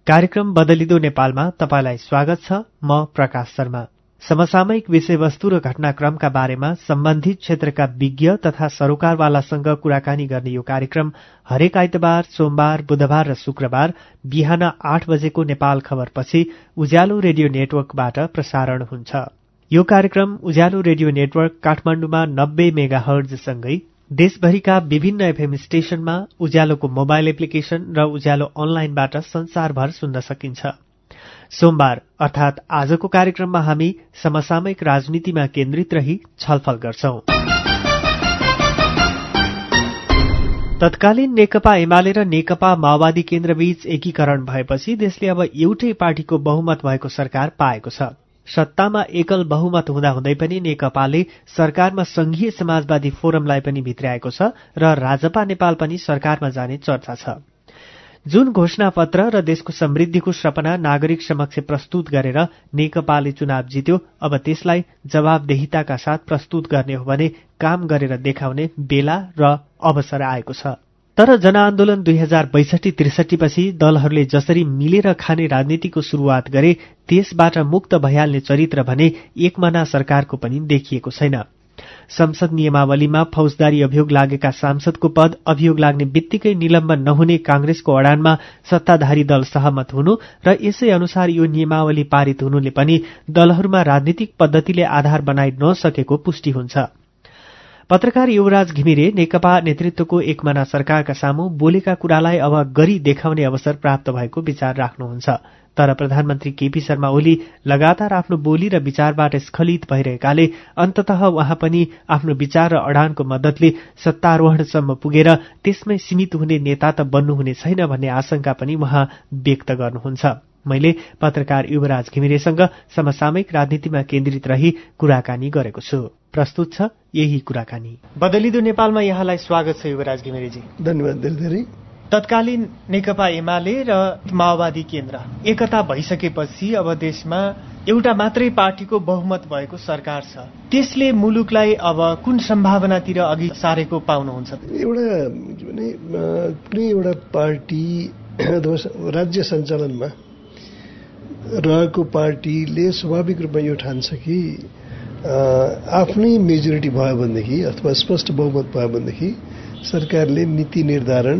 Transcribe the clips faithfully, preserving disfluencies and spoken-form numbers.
कार्यक्रम बदलिदो नेपालमा तपाईलाई स्वागत छ। म प्रकाश शर्मा। समसामयिक विषयवस्तु र घटनाक्रमका बारेमा सम्बन्धित क्षेत्रका विज्ञ तथा सरोकारवालासँग कुराकानी गर्ने यो कार्यक्रम हरेक आइतबार, सोमबार, बुधबार र शुक्रबार बिहान आठ बजेको नेपाल खबरपछि उज्यालो रेडियो नेटवर्कबाट प्रसारण हुन्छ। यो कार्यक्रम उज्यालो रेडियो नेटवर्क काठमाडौँमा नब्बे मेगा हर्जसँगै देशभरिका विभिन्न एफएम स्टेशनमा, उज्यालोको मोबाइल एप्लिकेशन र उज्यालो अनलाइनबाट संसारभर सुन्न सकिन्छ। सोमबार अर्थात आजको कार्यक्रममा हामी समसामयिक राजनीतिमा केन्द्रित रही छलफल गर्छौं। तत्कालीन नेकपा एमाले र नेकपा माओवादी केन्द्रबीच एकीकरण भएपछि देशले अब एउटै पार्टीको बहुमत भएको सरकार पाएको छ। सत्तामा एकल बहुमत हुँदाहुँदै पनि नेकपाले सरकारमा संघीय समाजवादी फोरमलाई पनि भित्र्याएको छ र राजपा नेपाल पनि सरकारमा जाने चर्चा छ। जुन घोषणापत्र र देशको समृद्धिको सपना नागरिक समक्ष प्रस्तुत गरेर नेकपाले चुनाव जित्यो, अब त्यसलाई जवाबदेहिताका साथ प्रस्तुत गर्ने हो भने काम गरेर देखाउने बेला र अवसर आएको छ। तर जनआन्दोलन दुई हजार बैसठी त्रिसठी पछि दलहरूले जसरी मिलेर खाने राजनीतिको शुरूआत गरे त्यसबाट मुक्त भइहाल्ने चरित्र भने एकमना सरकारको पनि देखिएको छैन। संसद नियमावलीमा फौजदारी अभियोग लागेका सांसदको पद अभियोग लाग्ने बित्तिकै निलम्बन नहुने कांग्रेसको अडानमा सत्ताधारी दल सहमत हुनु र यसै अनुसार यो नियमावली पारित हुनुले पनि दलहरूमा राजनीतिक पद्धतिले आधार बनाइ नसकेको पुष्टि हुन्छ। पत्रकार युवराज घिमिरे नेकपा नेतृत्वको एकमना सरकारका सामु बोलेका कुरालाई अब गरी देखाउने अवसर प्राप्त भएको विचार राख्नुहुन्छ। तर प्रधानमन्त्री केपी शर्मा ओली लगातार आफ्नो बोली र विचारबाट स्खलित भइरहेकाले अन्ततः उहाँ पनि आफ्नो विचार र अडानको मद्दतले सत्तारोहणसम्म पुगेर त्यसमै सीमित हुने नेता त बन्नुहुने छैन भन्ने आशंका पनि उहाँ व्यक्त गर्नुहुन्छ। मैले पत्रकार युवराज घिमिरेसँग समसामयिक राजनीतिमा केन्द्रित रही कुराकानी गरेको छु। प्रस्तुत छ यही कुराकानी। बदलिदो नेपालमा यहाँलाई स्वागत छ युवराज घिमिरेजी। धन्यवाद धेरै। तत्कालीन नेकपा एमाले र माओवादी केन्द्र एकता भइसकेपछि अब देशमा एउटा मात्रै पार्टीको बहुमत भएको सरकार छ। त्यसले मुलुकलाई अब कुन सम्भावनातिर अघि सारेको पाउनुहुन्छ? एउटा भने कुनै एउटा पार्टी अथवा राज्य सञ्चालनमा रहेको पार्टीले स्वाभाविक रूपमा यो ठान्छ कि आफ्नै मेजोरिटी भयो भनेदेखि अथवा स्पष्ट बहुमत भयो भनेदेखि सरकारले नीति निर्धारण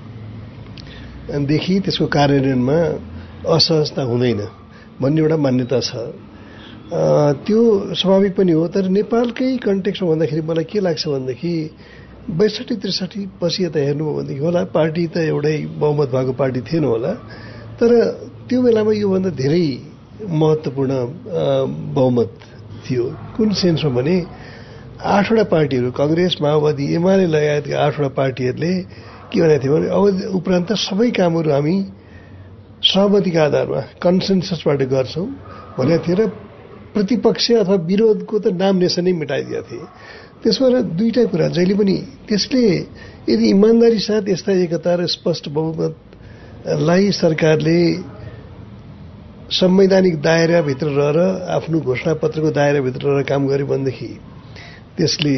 देखि त्यसको कार्यान्वयनमा असहजता हुँदैन भन्ने एउटा मान्यता छ। त्यो स्वाभाविक पनि हो। तर नेपालकै कन्टेक्स्टमा भन्दाखेरि मलाई के लाग्छ भनेदेखि बैसठी त्रिसठी पछि यता हेर्नुभयो भनेदेखि होला पार्टी त एउटै बहुमत भएको पार्टी थिएन होला, तर त्यो बेलामा योभन्दा धेरै महत्त्वपूर्ण बहुमत थियो। कुन सेन्समा भने आठवटा पार्टीहरू कांग्रेस, माओवादी, एमाले लगायतका आठवटा पार्टीहरूले के भनेको थियो भने अब उपरान्त सबै कामहरू हामी सहमतिका आधारमा कन्सेन्ससबाट गर्छौँ भनेको थियो र प्रतिपक्ष अथवा विरोधको त नाम निशानै मेटाइदिएका थिए। त्यसबाट दुईटा कुरा जहिले पनि त्यसले यदि इमान्दारी साथ यस्ता एकता र स्पष्ट बहुमतलाई सरकारले संवैधानिक दायराभित्र रहेर आफ्नो घोषणापत्रको दायराभित्र रहेर काम गर्यो भनेदेखि त्यसले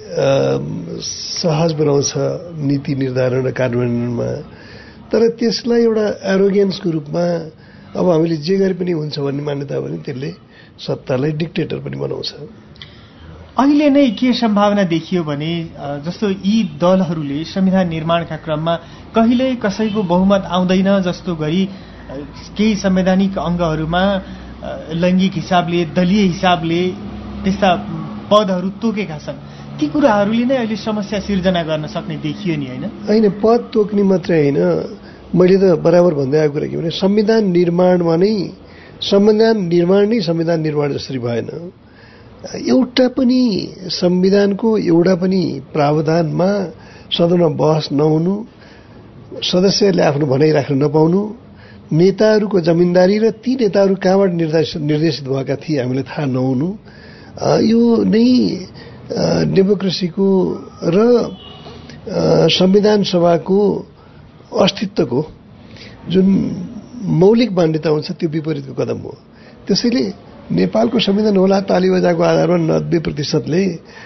सहज बनाउँछ नीति निर्धारण र कार्यान्वयनमा। तर त्यसलाई एउटा एरोगेन्सको रूपमा अब हामीले जे गरे पनि हुन्छ भन्ने मान्यता भने त्यसले सत्तालाई डिक्टेटर पनि बनाउँछ। अहिले नै के सम्भावना देखियो भने जस्तो यी दलहरूले संविधान निर्माणका क्रममा कहिल्यै कसैको बहुमत आउँदैन जस्तो गरी केही संवैधानिक अङ्गहरूमा लैङ्गिक हिसाबले, दलीय हिसाबले त्यस्ता पदहरू तोकेका छन्। ती कुराहरूले नै अहिले समस्या सिर्जना गर्न सक्ने देखियो नि, होइन? होइन, पद तोक्ने मात्रै होइन। मैले त बराबर भन्दै आएको कुरा के भने संविधान निर्माणमा नै संविधान निर्माण नै संविधान निर्माण जसरी भएन। एउटा पनि संविधानको एउटा पनि प्रावधानमा सदनमा बहस नहुनु, सदस्यहरूले आफ्नो भनाइ राख्न नपाउनु, नेताहरूको जमिनदारी र ती नेताहरू कहाँबाट निर्देशित भएका थिए हामीलाई थाहा नहुनु, यो नै डेमोक्रेसीको र संविधान सभाको अस्तित्वको जुन मौलिक मान्यता हुन्छ त्यो विपरीतको कदम हो। त्यसैले नेपालको संविधान होला ताली बजाएको आधारमा नब्बे प्रतिशतले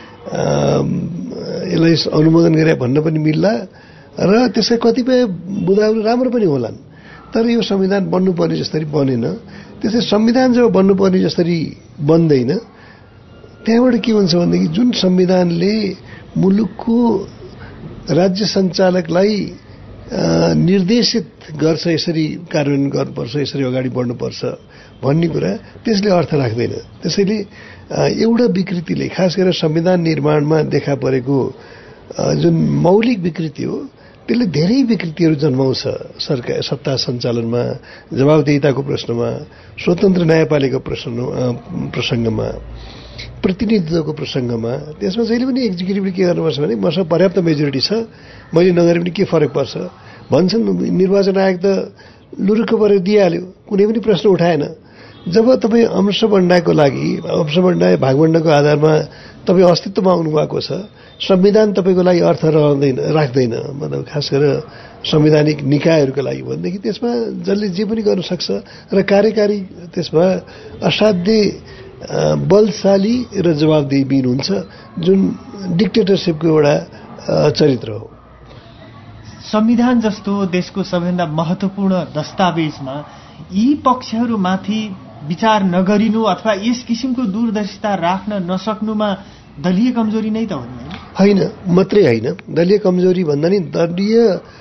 यसलाई अनुमोदन गरे भन्न पनि मिल्ला र त्यसका कतिपय बुदाहरू राम्रो पनि होलान्। तर यो संविधान बन्नुपर्ने जसरी बनेन। त्यसै संविधान जब बन्नुपर्ने जसरी बन्दैन, त्यहाँबाट के हुन्छ भनेदेखि जुन संविधानले मुलुकको राज्य सञ्चालकलाई निर्देशित गर्छ, यसरी कार्यान्वयन गर्नुपर्छ, यसरी अगाडि बढ्नुपर्छ भन्ने कुरा त्यसले अर्थ राख्दैन। त्यसैले एउटा विकृतिले, खास गरेर संविधान निर्माणमा देखा परेको जुन मौलिक विकृति हो, त्यसले धेरै विकृतिहरू जन्माउँछ। सरकार सत्ता सञ्चालनमा, जवाबदेहिताको प्रश्नमा, स्वतन्त्र न्यायपालिका प्रश्न प्रसङ्गमा, प्रतिनिधित्वको प्रसङ्गमा। त्यसमा जहिले पनि एक्जिक्युटिभले के गर्नुपर्छ भने मसँग पर्याप्त मेजोरिटी छ, मैले नगरे पनि के फरक पर्छ भन्छन्। निर्वाचन आयोग त लुरुक्क परेर दिइहाल्यो, कुनै पनि प्रश्न उठाएन। जब तपाईँ अंशबन्डाको लागि, अंशबन्डा भागबन्डाको आधारमा तपाईँ अस्तित्वमा आउनुभएको छ, संविधान तपाईँको लागि अर्थ रहँदैन राख्दैन, मतलब खास गरेर संवैधानिक निकायहरूका लागि भनेदेखि त्यसमा जसले जे पनि गर्न सक्छ र कार्यकारी त्यसमा असाध्यै बलशाली र जवाबदेहीबिन हुन्छ, जुन डिक्टेटरसिपको एउटा चरित्र हो। संविधान जस्तो देशको सबैभन्दा महत्त्वपूर्ण दस्तावेजमा यी पक्षहरूमाथि विचार नगरिनु अथवा यस किसिमको दूरदर्शिता राख्न नसक्नुमा दलीय कमजोरी नै त हो नि? होइन, मात्रै होइन। दलीय कमजोरी भन्दा नि दलीय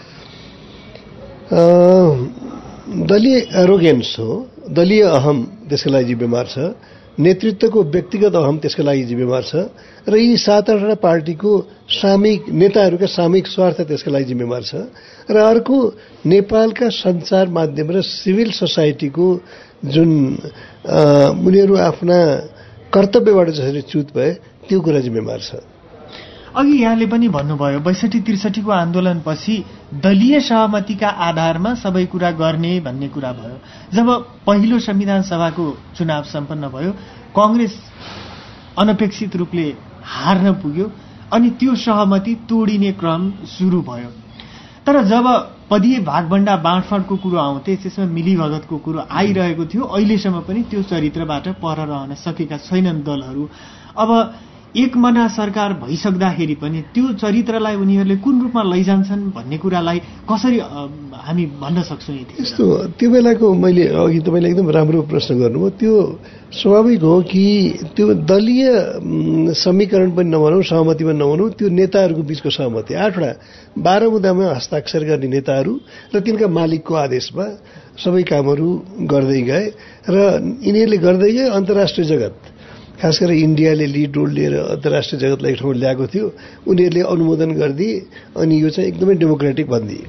दलीय एरोगेन्स हो, दलीय अहम त्यसको लागि जिम्मेवार छ, नेतृत्वको व्यक्तिगत अहम त्यसको लागि जिम्मेवार छ, र यी सात आठवटा पार्टीको सामूहिक नेताहरूका सामूहिक स्वार्थ त्यसको लागि जिम्मेवार छ, र अर्को नेपालका सञ्चार माध्यम र सिभिल सोसाइटीको जुन उनीहरू आफ्ना कर्तव्यबाट जसरी च्युत भए त्यो कुरा जिम्मेवार छ। अघि यहाँले पनि भन्नुभयो बैसठी त्रिसठीको आन्दोलनपछि दलीय सहमतिका आधारमा सबै कुरा गर्ने भन्ने कुरा भयो। जब पहिलो संविधान सभाको चुनाव सम्पन्न भयो, कांग्रेस अनपेक्षित रूपले हार्न पुग्यो अनि त्यो सहमति तोडिने क्रम सुरु भयो। तर जब पदीय भागभण्डा बाँडफाँडको कुरो आउँथे, त्यसमा मिलीभगतको कुरो आइरहेको थियो, अहिलेसम्म पनि त्यो चरित्रबाट पर रहन सकेका छैनन् दलहरू। अब एकमना सरकार भइसक्दाखेरि पनि त्यो चरित्रलाई उनीहरूले कुन रूपमा लैजान्छन् भन्ने कुरालाई कसरी हामी भन्न सक्छौँ? यस्तो त्यो बेलाको मैले अघि तपाईँले एकदम राम्रो प्रश्न गर्नुभयो। त्यो स्वाभाविक हो कि त्यो दलीय समीकरण पनि नभनौँ, सहमति पनि नभनौँ, त्यो नेताहरूको बीचको सहमति, आठवटा बाह्र मुद्दामा हस्ताक्षर गर्ने नेताहरू र तिनका मालिकको आदेशमा सबै कामहरू गर्दै गए र यिनीहरूले गर्दै गए। अन्तर्राष्ट्रिय जगत, खास गरेर इन्डियाले लिड रोल लिएर अन्तर्राष्ट्रिय जगतलाई एक ठाउँमा ल्याएको थियो, उनीहरूले अनुमोदन गरिदिए अनि यो चाहिँ एकदमै डेमोक्रेटिक भनिदिए।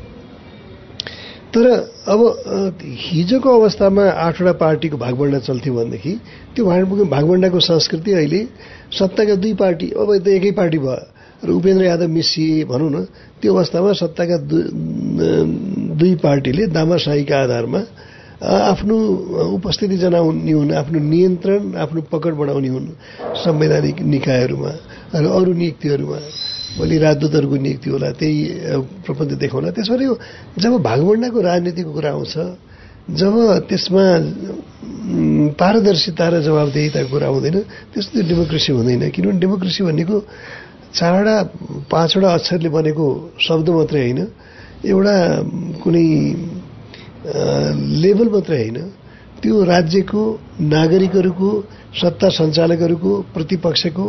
तर अब हिजोको अवस्थामा आठवटा पार्टीको भागबण्डा चल्थ्यो भनेदेखि त्यो भागबण्डाको संस्कृति अहिले सत्ताका दुई पार्टी, अब त एकै पार्टी भयो र उपेन्द्र यादव मिसिए भनौँ न, त्यो अवस्थामा सत्ताका दुई पार्टीले दामाशाहीका आधारमा आफ्नो उपस्थिति जनाउने हुन्, आफ्नो नियन्त्रण, आफ्नो पकड बढाउने हुन् संवैधानिक निकायहरूमा र अरू नियुक्तिहरूमा। भोलि राजदूतहरूको नियुक्ति होला, त्यही प्रबन्ध देखाउला। त्यसरी जब भागबण्डाको राजनीतिको कुरा आउँछ, जब त्यसमा पारदर्शिता र जवाबदेहिताको कुरा आउँदैन, त्यस्तो डेमोक्रेसी हुँदैन। किनभने डेमोक्रेसी भनेको चारवटा पाँचवटा अक्षरले बनेको शब्द मात्रै होइन, एउटा कुनै लेभल मात्रै होइन, त्यो राज्यको नागरिकहरूको, सत्ता सञ्चालकहरूको, प्रतिपक्षको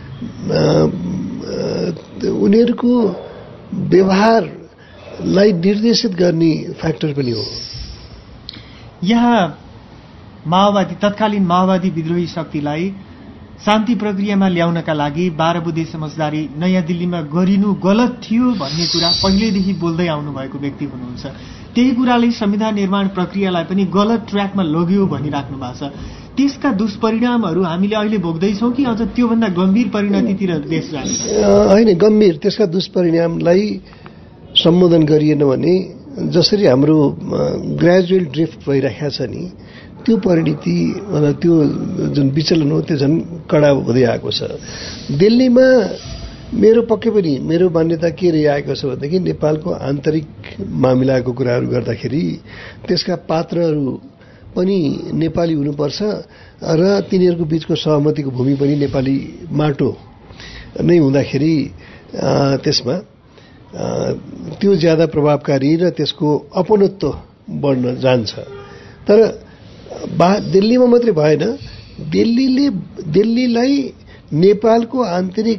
उनीहरूको व्यवहारलाई निर्देशित गर्ने फ्याक्टर पनि हो। यहाँ माओवादी, तत्कालीन माओवादी विद्रोही शक्तिलाई शान्ति प्रक्रियामा ल्याउनका लागि बाह्र बुँदे समझदारी नयाँ दिल्लीमा गरिनु गलत थियो भन्ने कुरा पहिल्यैदेखि बोल्दै आउनु भएको व्यक्ति हुनुहुन्छ। त्यही कुराले संविधान निर्माण प्रक्रियालाई पनि गलत ट्र्याकमा लग्यो भनिराख्नु भएको छ। त्यसका दुष्परिणामहरू हामीले अहिले भोग्दैछौँ कि अझ त्योभन्दा गम्भीर परिणतितिर देश जान्छ? होइन, गम्भीर त्यसका दुष्परिणामलाई सम्बोधन गरिएन भने जसरी हाम्रो ग्रेजुअल ड्रिफ्ट भइरहेको छ नि, त्यो परिणति मतलब त्यो जुन विचलन हो त्यो झन् कडा हुँदै आएको छ। दिल्लीमा मेरो पक्कै पनि मेरो मान्यता के रहिआएको छ भनेदेखि नेपालको आन्तरिक मामिलाको कुराहरू गर्दाखेरि त्यसका पात्रहरू पनि नेपाली हुनुपर्छ र तिनीहरूको बीचको सहमतिको भूमि पनि नेपाली माटो नै हुँदाखेरि त्यसमा त्यो ज्यादा प्रभावकारी र त्यसको अपनत्व बढ्न जान्छ। तर बा दिल्लीमा मात्रै भएन, दिल्लीले दिल्लीलाई नेपालको आन्तरिक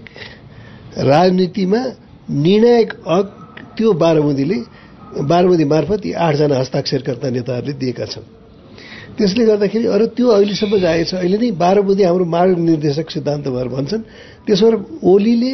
राजनीतिमा निर्णायक हक त्यो बारामतीले बारामती मार्फत यी आठजना हस्ताक्षरकर्ता नेताहरूले दिएका छन्। त्यसले गर्दाखेरि अरू त्यो अहिलेसम्म जाएको छ। अहिले नै बारामती हाम्रो मार्ग निर्देशक सिद्धान्त भएर भन्छन्। त्यसो भएर ओलीले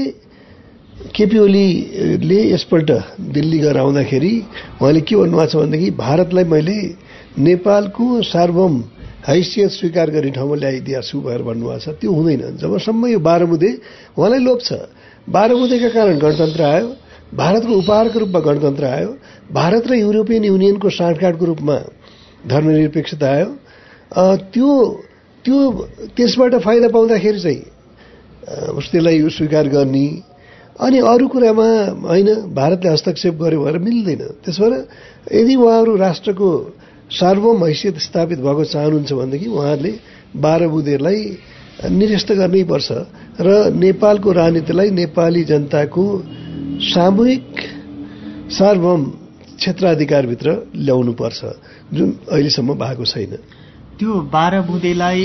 केपी ओलीले यसपल्ट दिल्ली गएर आउँदाखेरि उहाँले के भन्नुभएको छ भनेदेखि भारतलाई मैले नेपालको सार्वभौम हैसियत स्वीकार गर्ने ठाउँमा ल्याइदिएको छु भनेर भन्नुभएको छ। त्यो हुँदैन जबसम्म यो बारामुदे उहाँलाई लोभ छ। बारामुदेका कारण गणतन्त्र आयो, भारतको उपहारको रूपमा गणतन्त्र आयो, भारत र युरोपियन युनियनको साँठगाँठको रूपमा धर्मनिरपेक्षता आयो। त्यो त्यो त्यसबाट फाइदा पाउँदाखेरि चाहिँ त्यसलाई स्वीकार गर्ने अनि अरू कुरामा होइन भारतले हस्तक्षेप गर्यो भनेर मिल्दैन। त्यसो भएर यदि उहाँहरू राष्ट्रको सार्वभौम हैसियत स्थापित भएको चाहनुहुन्छ भनेदेखि उहाँहरूले बारामुदेलाई निरस्त गर्नै पर्छ र नेपालको राजनीतिलाई नेपाली जनताको सामूहिक सार्वभौम क्षेत्राधिकारभित्र ल्याउनु पर्छ, जुन अहिलेसम्म भएको छैन। त्यो बारामुदेलाई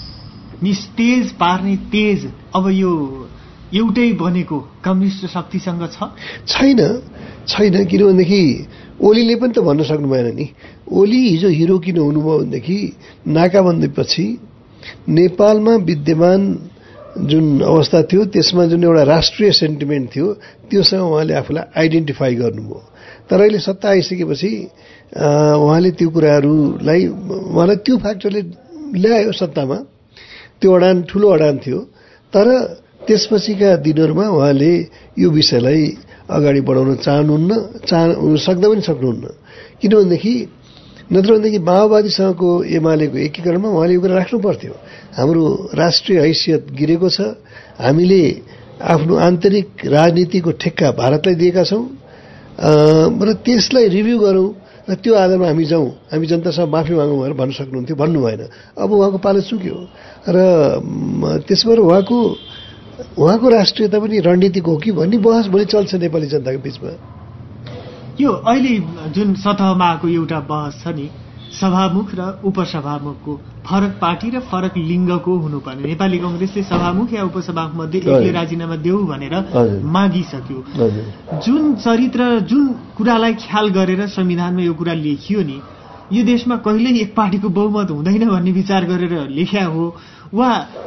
निस्तेज पार्ने तेज अब यो एउटै बनेको कम्युनिस्ट शक्तिसँग छ छैन छैन किनभनेदेखि ओलीले पनि त भन्न सक्नु भएन नि। ओली हिजो हिरो किन हुनुभयो भनेदेखि नाकाबन्दीपछि नेपालमा विद्यमान जुन अवस्था थियो त्यसमा जुन एउटा राष्ट्रिय सेन्टिमेन्ट थियो त्योसँग उहाँले आफूलाई आइडेन्टिफाई गर्नुभयो। तर अहिले सत्ता आइसकेपछि उहाँले त्यो कुराहरूलाई उहाँलाई त्यो फ्याक्टरले ल्यायो सत्तामा। त्यो अडान ठुलो अडान थियो। तर त्यसपछिका दिनहरूमा उहाँले यो विषयलाई अगाडि बढाउन चाहनुहुन्न, चाह सक्दा पनि सक्नुहुन्न। किनभनेदेखि नत्र भनेदेखि माओवादीसँगको एमालेको एकीकरणमा उहाँले यो कुरा राख्नु पर्थ्यो। हाम्रो राष्ट्रिय हैसियत गिरेको छ, हामीले आफ्नो आन्तरिक राजनीतिको ठेक्का भारतलाई दिएका छौँ र त्यसलाई रिभ्यू गरौँ र त्यो आधारमा हामी जाउँ, हामी जनतासँग माफी मागौँ भनेर भन्न सक्नुहुन्थ्यो। भन्नु भएन। अब उहाँको पालो चुक्यो र त्यसो भएर उहाँको उहाँको राष्ट्रियता पनि रणनीतिक हो कि भन्ने बहस भोलि चल्छ नेपाली जनताको बीचमा। यो अहिले जुन सतहमा आएको एउटा बहस छ नि, सभामुख र उपसभामुखको फरक पार्टी र फरक लिङ्गको हुनुपर्ने। नेपाली कांग्रेसले सभामुख या उपसभामुख मध्ये एकले राजीनामा देऊ भनेर मागिसक्यो। जुन चरित्र जुन कुरालाई ख्याल गरेर संविधानमा यो कुरा लेखियो नि, यो देशमा कहिल्यै एक पार्टीको बहुमत हुँदैन भन्ने विचार गरेर लेख्या हो वा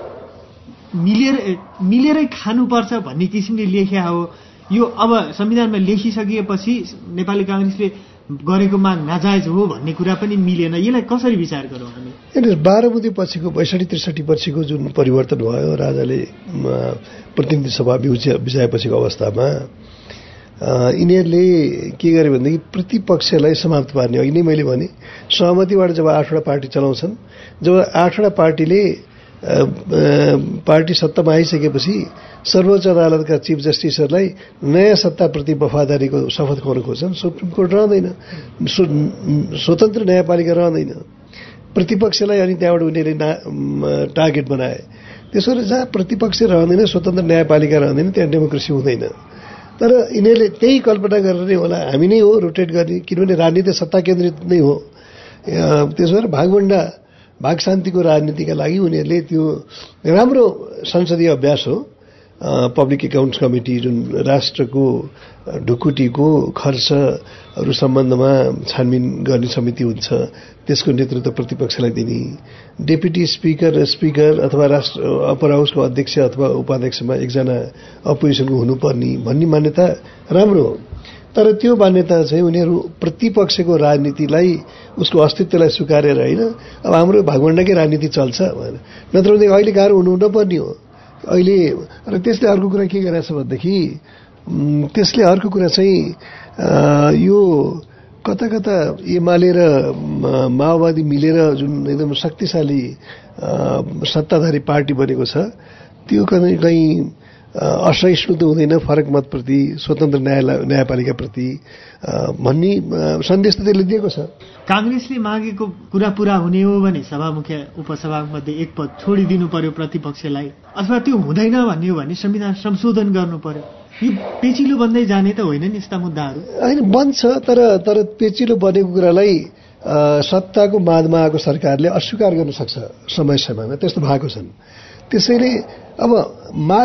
मिलेर मिलेरै खानुपर्छ भन्ने किसिमले लेख्या हो। यो अब संविधानमा लेखिसकिएपछि नेपाली कांग्रेसले गरेको माग नाजायज हो भन्ने कुरा पनि मिलेन। यसलाई कसरी विचार गरौँ हामी? हेर्नुहोस्, बारामुदी पछिको बैसठी त्रिसठी पछिको जुन परिवर्तन भयो, राजाले प्रतिनिधि सभा बिसाएपछिको अवस्थामा यिनीहरूले के गरे भनेदेखि प्रतिपक्षलाई समाप्त पार्ने। अघि नै मैले भने सहमतिबाट जब आठवटा पार्टी चलाउँछन्, जब आठवटा पार्टीले पार्टी सत्तामा आइसकेपछि सर्वोच्च अदालतका चिफ जस्टिसहरूलाई नयाँ सत्ताप्रति वफादारीको शपथ खुवाउन खोज्छन्। सुप्रिम कोर्ट रहँदैन, स्वतन्त्र न्यायपालिका रहँदैन, प्रतिपक्षलाई अनि त्यहाँबाट उनीहरूले टार्गेट बनाए। त्यसो भएर जहाँ प्रतिपक्ष रहँदैन, स्वतन्त्र न्यायपालिका रहँदैन, त्यहाँ डेमोक्रेसी हुँदैन। तर यिनीहरूले त्यही कल्पना गरेर नै होला हामी नै हो रोटेट गर्ने, किनभने राजनीति सत्ता केन्द्रित नै हो। त्यसो भएर भागभण्डा भाग शान्तिको राजनीतिका लागि उनीहरूले त्यो राम्रो संसदीय अभ्यास हो। पब्लिक एकाउन्ट्स कमिटी जुन राष्ट्रको ढुकुटीको खर्चहरू सम्बन्धमा छानबिन गर्ने समिति हुन्छ, त्यसको नेतृत्व प्रतिपक्षलाई दिने, डेपुटी स्पिकर र स्पिकर अथवा राष्ट्र अप्पर हाउसको अध्यक्ष अथवा उपाध्यक्षमा एकजना अपोजिसनको हुनुपर्ने भन्ने मान्यता राम्रो हो। तर त्यो मान्यता चाहिँ उनीहरू प्रतिपक्षको राजनीतिलाई उसको अस्तित्वलाई स्वीकारेर होइन, अब हाम्रो भागभण्डाकै राजनीति चल्छ भनेर, नत्र भने अहिले गाह्रो हुनु नपर्ने हो अहिले। र त्यसले अर्को कुरा के गरेछ भनेदेखि त्यसले अर्को कुरा चाहिँ यो कता कता एमाले र माओवादी मिलेर जुन एकदम शक्तिशाली सत्ताधारी पार्टी बनेको छ, त्यो कहीँ कहीँ असहिष्णुता हुँदैन फरक मतप्रति, स्वतन्त्र न्याय न्यायपालिकाप्रति भन्ने सन्देश त त्यसले दिएको छ। कांग्रेसले मागेको कुरा पूरा हुने हो भने सभामुख उपसभामुख मध्ये एक पद छोडिदिनु पर्यो प्रतिपक्षलाई, अथवा त्यो हुँदैन भन्ने हो भने संविधान संशोधन गर्नु पर्यो। यो पेचिलो बन्दै जाने त होइन नि यस्ता मुद्दाहरू? होइन, बन्छ। तर तर पेचिलो बनेको कुरालाई सत्ताको मादमा आएको सरकारले अस्वीकार गर्न सक्छ समय समयमा, त्यस्तो भएको छन्। त्यसैले अब मा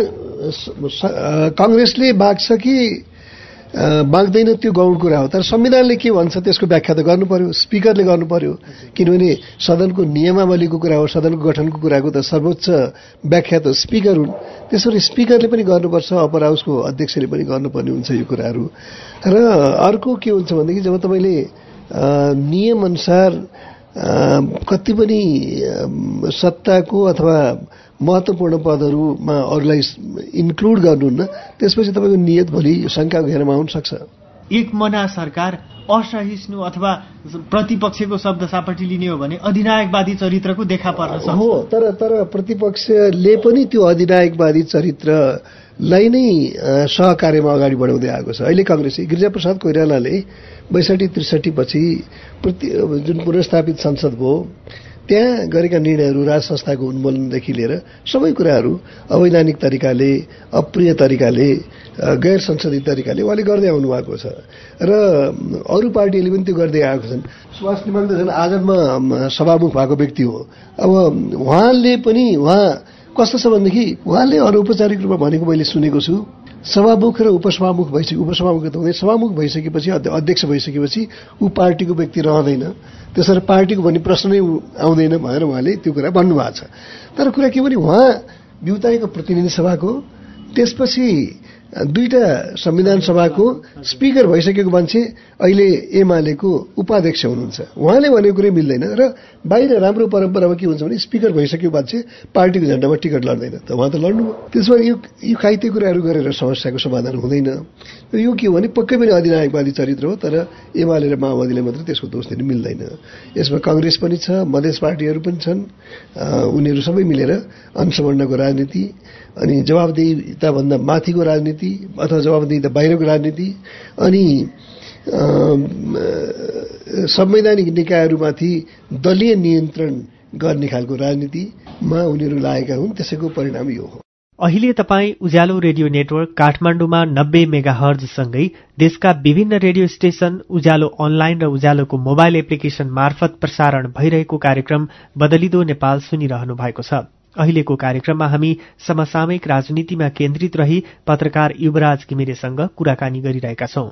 काङ्ग्रेसले माग्छ कि माग्दैन त्यो गौण कुरा हो, तर संविधानले के भन्छ त्यसको व्याख्या त गर्नु पर्यो, स्पिकरले गर्नु पर्यो, किनभने सदनको नियमावलीको कुरा हो, सदनको गठनको कुराको त सर्वोच्च व्याख्या त स्पिकर हुन्। त्यसरी स्पिकरले पनि गर्नुपर्छ, अप्पर हाउसको अध्यक्षले पनि गर्नुपर्ने हुन्छ यो कुराहरू। र अर्को के हुन्छ भनेदेखि जब तपाईँले नियमअनुसार कति पनि सत्ताको अथवा महत्त्वपूर्ण पदहरूमा अरूलाई इन्क्लुड गर्नुहुन्न, त्यसपछि तपाईँको नियत भोलि शङ्का घेरमा आउन सक्छ। एक मना सरकार असहिष्णु अथवा प्रतिपक्षको शब्द सापटी लिने हो भने अधिनायकवादी चरित्रको देखा पर्न सक्छ। हो, तर तर प्रतिपक्षले पनि त्यो अधिनायकवादी चरित्रलाई नै सहकार्यमा अगाडि बढाउँदै आएको छ। अहिले काङ्ग्रेस गिरिजाप्रसाद कोइरालाले बैसठी त्रिसठी पछि प्रति जुन पुनर्स्थापित संसद भयो त्यहाँ गरेका निर्णयहरू, राज संस्थाको उन्मूलनदेखि लिएर सबै कुराहरू अवैधानिक तरिकाले, अप्रिय तरिकाले, गैर संसदीय तरिकाले उहाँले गर्दै आउनु भएको छ र अरू पार्टीहरूले पनि त्यो गर्दै आएको छन्। सुभाष निमाङ त झन् आजमा सभामुख भएको व्यक्ति हो। अब उहाँले पनि उहाँ कस्तो छ भनेदेखि उहाँले अनौपचारिक रूपमा भनेको मैले सुनेको छु, सभामुख र उपसभामुख भइसके उपसभामुख त हुँदैन, सभामुख भइसकेपछि अध्यक्ष भइसकेपछि ऊ पार्टीको व्यक्ति रहँदैन, त्यसरी पार्टीको भन्ने प्रश्न नै आउँदैन भनेर उहाँले त्यो कुरा भन्नुभएको छ। तर कुरा के भने उहाँ बिउताएको प्रतिनिधि सभाको, त्यसपछि दुईटा संविधान सभाको स्पिकर भइसकेको मान्छे अहिले एमालेको उपाध्यक्ष हुनुहुन्छ। उहाँले भनेको कुरै मिल्दैन र बाहिर राम्रो परम्परामा के हुन्छ भने स्पिकर भइसकेको मान्छे पार्टीको झण्डामा टिकट लड्दैन, त उहाँ त लड्नु भयो। त्यसमा यो यो खाइते कुराहरू गरेर समस्याको समाधान हुँदैन। यो के हो भने पक्कै पनि अधिनायकवादी चरित्र हो, तर एमाले र माओवादीले मात्र त्यसको दोष दिनु मिल्दैन। यसमा काङ्ग्रेस पनि छ, मधेस पार्टीहरू पनि छन्, उनीहरू सबै मिलेर अंशवर्णको राजनीति अनि जवाबदेहिताभन्दा माथिको राजनीति अथवा जवाबदेहिता बाहिरको राजनीति अनि संवैधानिक निकायहरूमाथि दलीय नियन्त्रण गर्ने खालको राजनीतिमा उनीहरू लागेका हुन्। त्यसैको परिणाम यो हो। अहिले तपाईँ उज्यालो रेडियो नेटवर्क काठमाडौँमा नब्बे मेगा हर्जसँगै देशका विभिन्न रेडियो स्टेशन, उज्यालो अनलाइन र उज्यालोको मोबाइल एप्लिकेशन मार्फत प्रसारण भइरहेको कार्यक्रम बदलिदो नेपाल सुनिरहनु भएको छ। अहिलेको कार्यक्रममा हामी समसामयिक राजनीतिमा केन्द्रित रही पत्रकार युवराज घिमिरेसँग कुराकानी गरिरहेका छौं।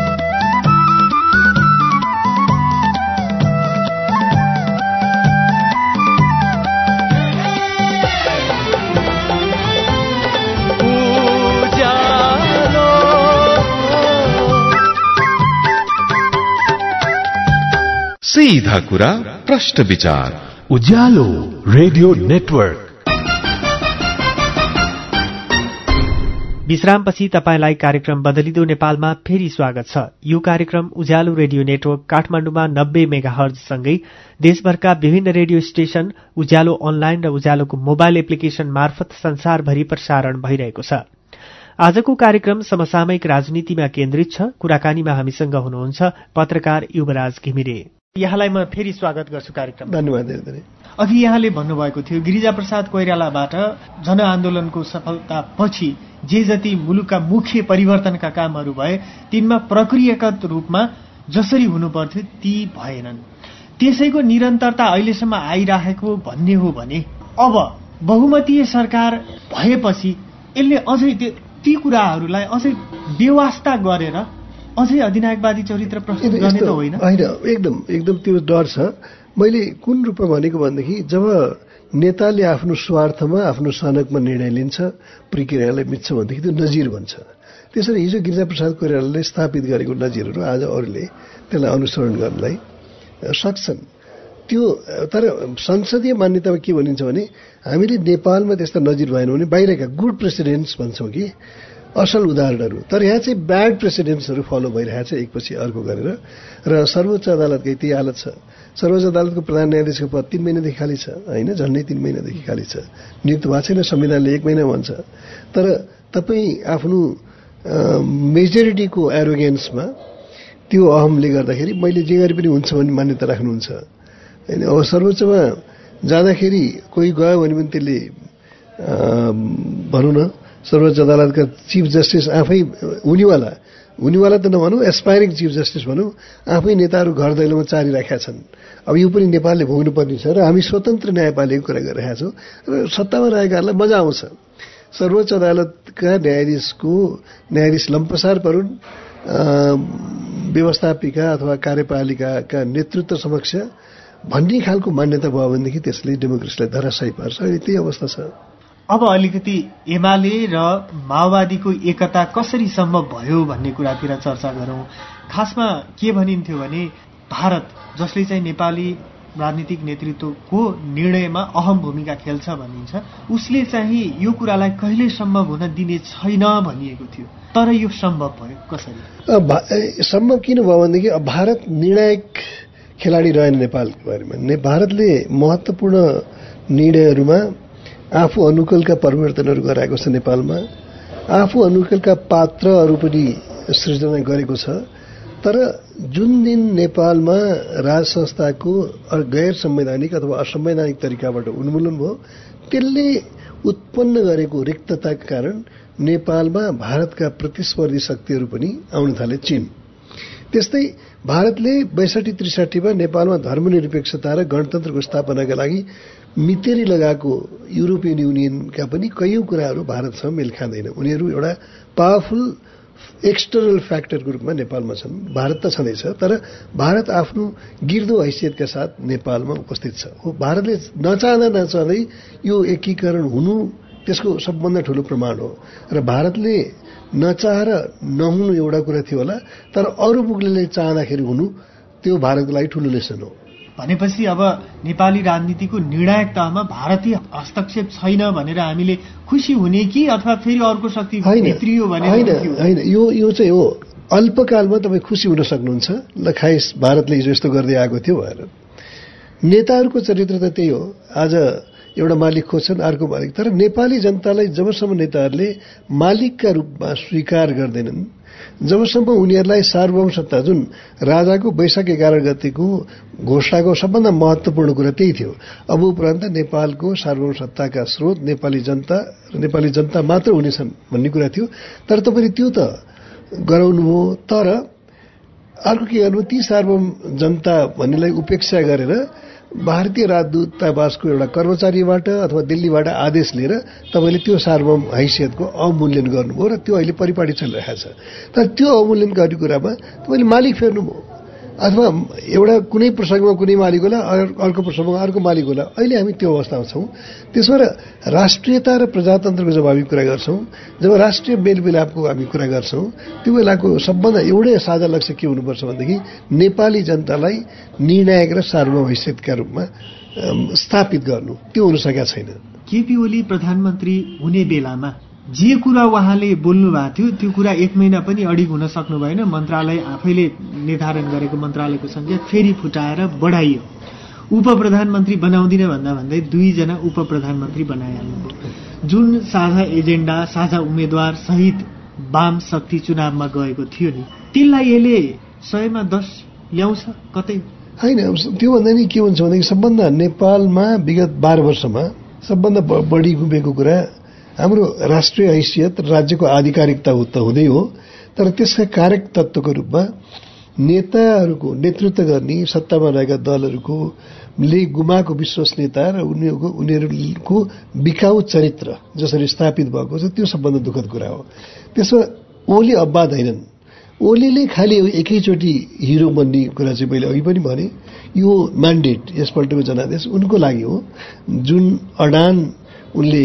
सीधा कुरा, प्रश्न विचार, उज्यालो रेडियो नेटवर्क। विश्रामपछि तपाईंलाई कार्यक्रम बदलिदो नेपालमा फेरि स्वागत छ। यो कार्यक्रम उज्यालो रेडियो नेटवर्क काठमाडौँमा नब्बे मेगा हर्जसँगै देशभरका विभिन्न रेडियो स्टेशन, उज्यालो अनलाइन र उज्यालोको मोबाइल एप्लिकेशन मार्फत संसारभरि प्रसारण भइरहेको छ। आजको कार्यक्रम समसामयिक राजनीतिमा केन्द्रित छ। कुराकानीमा हामीसँग हुनुहुन्छ पत्रकार युवराज घिमिरे। यहाँलाई म फेरि स्वागत गर्छु कार्यक्रम। धन्यवाद। अघि यहाँले भन्नुभएको थियो गिरिजाप्रसाद कोइरालाबाट जनआन्दोलनको सफलतापछि जे जति मुलुकका मुख्य परिवर्तनका कामहरू भए तिनमा प्रक्रियागत रूपमा जसरी हुनुपर्थ्यो ती भएनन्। त्यसैको निरन्तरता अहिलेसम्म आइराखेको भन्ने हो भने अब बहुमतीय सरकार भएपछि यसले अझै ती कुराहरूलाई अझै बेवास्ता गरेर अझै अधिनायकवादी चरित्र प्रस्तुत गर्ने त होइन? होइन, एकदम एकदम त्यो डर छ। मैले कुन रूपमा भनेको भनेदेखि जब नेताले आफ्नो स्वार्थमा आफ्नो सनकमा निर्णय लिन्छ, प्रक्रियालाई मिच्छ भनेदेखि त्यो नजिर भन्छ। त्यसरी हिजो गिरिजाप्रसाद कोइरालाले स्थापित गरेको नजिरहरू आज अरूले त्यसलाई अनुसरण गर्नलाई सक्छन्। त्यो तर संसदीय मान्यतामा के भनिन्छ भने हामीले नेपालमा त्यस्ता नजिर भएन भने बाहिरका गुड प्रेसिडेन्ट्स भन्छौँ कि असल उदाहरणहरू, तर यहाँ चाहिँ ब्याड प्रेसिडेन्ट्सहरू फलो भइरहेको छ एकपछि अर्को गरेर। र सर्वोच्च अदालतकै त्यही हालत छ। सर्वोच्च अदालतको प्रधान न्यायाधीशको पद तीन महिनादेखि खाली छ, होइन, झन्डै तीन महिनादेखि खाली छ, नियुक्त भएको छैन। संविधानले एक महिना भन्छ। तर तपाईँ आफ्नो मेजोरिटीको एरोगेन्समा त्यो अहमले गर्दाखेरि मैले जे गरे पनि हुन्छ भन्ने मान्यता राख्नुहुन्छ, होइन। अब सर्वोच्चमा जाँदाखेरि कोही गयो भने पनि त्यसले भनौँ न सर्वोच्च अदालतका चिफ जस्टिस आफै हुनेवाला हुनेवाला त नभनौँ, एस्पायरिङ चिफ जस्टिस भनौँ, आफै नेताहरू घर दैलोमा चारिराखेका छन्। अब यो पनि नेपालले भोग्नुपर्ने छ र हामी स्वतन्त्र न्यायपालिकाको कुरा गरिरहेका छौँ र सत्तामा रहेकाहरूलाई मजा आउँछ। सर्वोच्च अदालतका न्यायाधीशको न्यायाधीश लम्पसार परुन् व्यवस्थापिका अथवा कार्यपालिकाका नेतृत्व समक्ष भन्ने खालको मान्यता भयो भनेदेखि त्यसले डेमोक्रेसीलाई धराशायी पार्छ। अहिले त्यही अवस्था छ। अब अलिकति एमाले र माओवादीको एकता कसरी सम्भव भयो भन्ने कुरातिर चर्चा गरौँ। खासमा के भनिन्थ्यो भने भारत जसले चाहिँ नेपाली राजनीतिक नेतृत्वको निर्णयमा अहम भूमिका खेल्छ भनिन्छ, उसले चाहिँ यो कुरालाई कहिले सम्भव हुन दिने छैन भनिएको थियो। तर यो सम्भव भयो कसरी? सम्भव किन भयो भनेदेखि भारत निर्णायक खेलाडी रहेन नेपालको बारेमा। भारतले महत्त्वपूर्ण निर्णयहरूमा आफू अनुकूलका परिवर्तनहरू गराएको छ। नेपालमा आफू अनुकूलका पात्रहरू पनि सृजना गरेको छ। तर जुन दिन नेपालमा राज संस्थाको गैर संवैधानिक अथवा असंवैधानिक तरिकाबाट उन्मूलन भयो, त्यसले उत्पन्न गरेको रिक्तताका कारण नेपालमा भारतका प्रतिस्पर्धी शक्तिहरू पनि आउन थाले। चीन त्यस्तै भारतले बैसठी त्रिसठीमा नेपालमा धर्मनिरपेक्षता र गणतन्त्रको स्थापनाका लागि मितेरी लगाएको युरोपियन युनियनका पनि कैयौं कुराहरू भारतसँग मेल खाँदैन। उनीहरू एउटा पावरफुल एक्सटर्नल फ्याक्टरको रूपमा नेपालमा छन्। भारत त छँदैछ, तर भारत आफ्नो गिर्दो हैसियतका साथ नेपालमा उपस्थित छ। हो, भारतले नचाहँदा नचाहँदै यो एकीकरण हुनु त्यसको सबभन्दा ठूलो प्रमाण हो। र भारतले नचाहेर नहुनु एउटा कुरा थियो होला, तर अरू मुलुकले चाहँदाखेरि हुनु त्यो भारतको लागि ठूलो लेसन हो। भनेपछि अब नेपाली राजनीतिको निर्णायक तहमा भारतीय हस्तक्षेप छैन भनेर हामीले खुसी हुने कि अथवा फेरि अर्को शक्ति भित्रियो भने? होइन होइन, यो यो चाहिँ हो। अल्पकालमा तपाईँ खुसी हुन सक्नुहुन्छ, ल खाइस भारतले हिजो यस्तो गर्दै आएको थियो भनेर। नेताहरूको चरित्र त त्यही हो। आज एउटा मालिक खोज्छन्, अर्को मालिक। तर नेपाली जनतालाई जबसम्म नेताहरूले मालिकका रूपमा स्वीकार गर्दैनन्, जबसम्म उनीहरूलाई सार्वभौम सत्ता, जुन राजाको वैशाख एघार गतेको घोषणाको सबभन्दा महत्वपूर्ण कुरा त्यही थियो। अब उपरान्त नेपालको सार्वभौम सत्ताका स्रोत नेपाली जनता र नेपाली जनता मात्र हुनेछन् भन्ने कुरा थियो। तर तपाईँले त्यो त गराउनु हो। तर अर्को के गर्नु, ती सार्वभौम जनता भन्नेलाई उपेक्षा गरेर भारतीय राजदूतावासको एउटा कर्मचारीबाट अथवा दिल्लीबाट आदेश लिएर तपाईँले त्यो सार्वभौम हैसियतको अवमूल्यन गर्नुभयो र त्यो अहिले परिपाटी चलिरहेको छ। तर त्यो अवमूल्यन गर्ने कुरामा तपाईँले मालिक फेर्नुभयो, अथवा एउटा कुनै प्रसङ्गमा कुनै मालिक होला, अर्को प्रसङ्गमा अर्को मालिक होला। अहिले हामी त्यो अवस्थामा छौँ। त्यसो भएर राष्ट्रियता र प्रजातन्त्रको जब हामी कुरा गर्छौँ, जब राष्ट्रिय मेलमिलापको हामी कुरा गर्छौँ, त्यो बेलाको सबभन्दा एउटै साझा लक्ष्य के हुनुपर्छ भनेदेखि नेपाली जनतालाई निर्णायक र सार्वभौम हैसियतका रूपमा स्थापित गर्नु। त्यो हुन सकेका छैन। केपी ओली प्रधानमन्त्री हुने बेलामा जे कुरा उहाँले बोल्नु भएको थियो त्यो कुरा एक महिना पनि अडिग हुन सक्नु भएन। मन्त्रालय आफैले निर्धारण गरेको मन्त्रालयको संख्या फेरि फुटाएर बढाइयो। उप प्रधानमन्त्री बनाउँदिन भन्दा भन्दै दुईजना उप प्रधानमन्त्री बनाइहाल्नुभयो। जुन साझा एजेन्डा, साझा उम्मेद्वार सहित वाम शक्ति चुनावमा गएको थियो नि, त्यसलाई यसले सयमा दस ल्याउँछ कतै? होइन, त्यो भन्दा नि के हुन्छ भनेदेखि सबभन्दा नेपालमा विगत बाह्र वर्षमा सबभन्दा बढी गुमेको कुरा हाम्रो राष्ट्रिय हैसियत, राज्यको आधिकारिकता त हुँदै हो, तर त्यसका कारक तत्त्वको रूपमा नेताहरूको नेतृत्व गर्ने सत्तामा रहेका दलहरूको ले गुमाएको विश्वसनीयता र उनीहरूको उनीहरूको बिकाउ चरित्र जसरी स्थापित भएको छ, त्यो सबभन्दा दुःखद कुरा हो। त्यसमा ओली अब्बाद होइनन्। ओलीले खालि एकैचोटि हिरो बन्ने कुरा चाहिँ मैले अघि पनि भने, यो म्यान्डेट यसपल्टको जनादेश उनको लागि हो। जुन अडान उनले